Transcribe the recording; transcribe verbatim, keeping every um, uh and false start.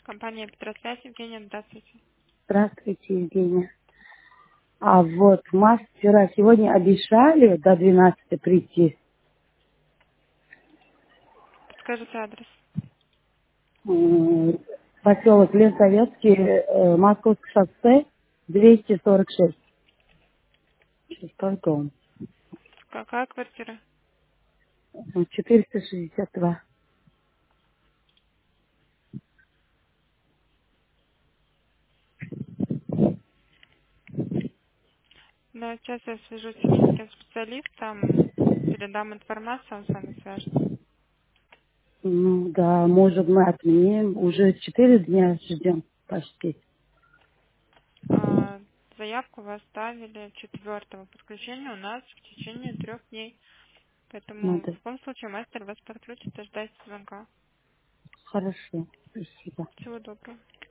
Компания Петросвязь, Евгения, здравствуйте. Здравствуйте, Евгения. А вот мастера сегодня обещали до двенадцати прийти. Подскажите адрес. М, Поселок Ленсоветский, э, Московское шоссе, двести сорок шесть. Шестой дом. Какая квартира? М, четыреста шестьдесят два. Да, сейчас я свяжусь с техническим специалистом, передам информацию, он с вами свяжется. Ну да, может мы отменим. Уже четыре дня ждем почти. А, заявку вы оставили четвертого подключения у нас в течение трех дней. Ну Поэтому в да, любом случае мастер вас подключит и ждать звонка. хорошо. Спасибо. Всего доброго.